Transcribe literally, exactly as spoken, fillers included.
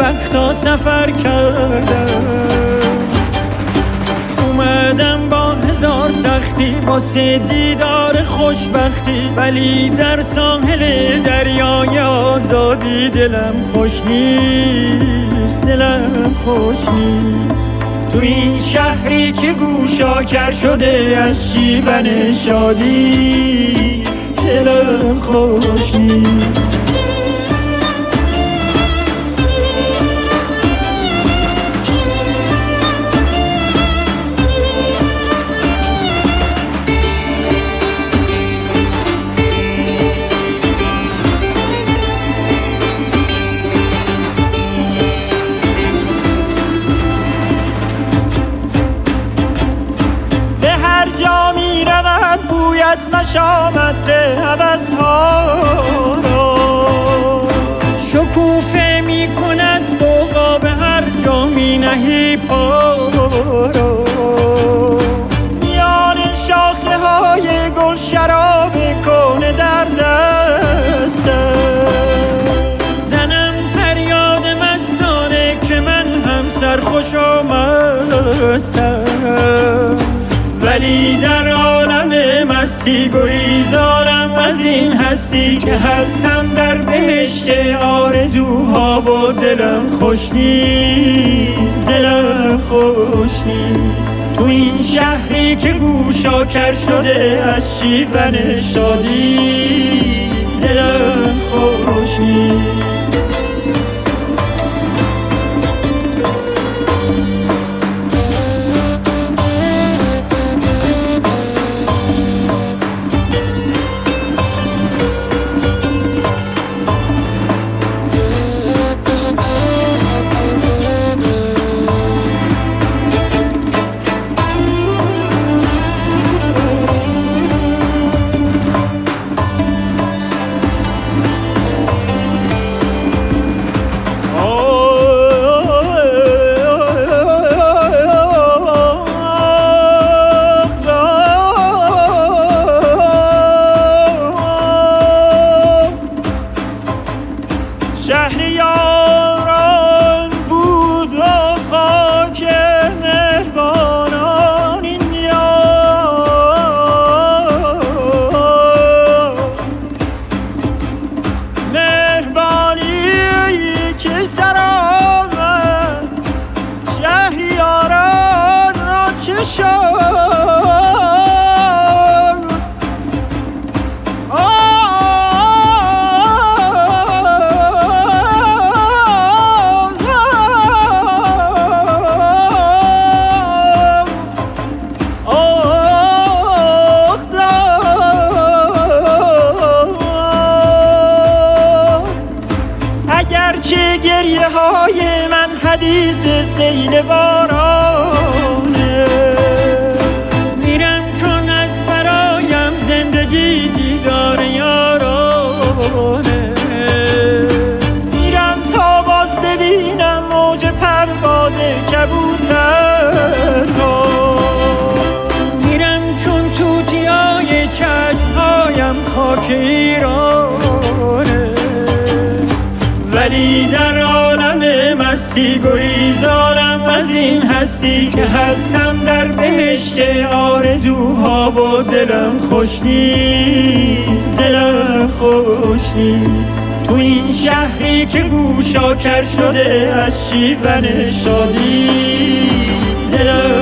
وقتا سفر کردم، اومدم با هزار سختی واسه دیدار خوشبختی، ولی در ساحل دریای آزادی دلم خوش نیست، دلم خوش نیست. تو این شهری که گوشاکر شده از شیون شادی، دلم خوش نیست. جا می رود بوید مشامت هوس‌ها را، شکوفه می کند بوقا به هر جا می نهی پا را. میان شاخه های گل شراب کنه در دستم، زنم فریاد مستانه که من هم سرخوش و مستم، ولی در عالم مستی گریزانم از این هستی که هستم در بهشت آرزوها و دلم خوش نیست، دلم خوش نیست. تو این شهری که گوشاکر شده از شیون شادی، دلم خوش نیست. شهریاران بود و خاک مهربانان اینجا، مهربانی که سر آمد شهریاران را چه شد. اگرچه گریه های من حدیث سیل بارانه، میرم چون از برایم زندگی دیدار یارانه، میرم تا باز ببینم موج پرواز کبوترها، میرم چون توتیای چشمهایم خاک ایرانه، ولی در عالم مستی گریزانم از این هستی که هستم در بهشت آرزوها و دلم خوش نیست، دلم خوش نیست. تو این شهری که گوشاکر شده از شیون شادی، دلم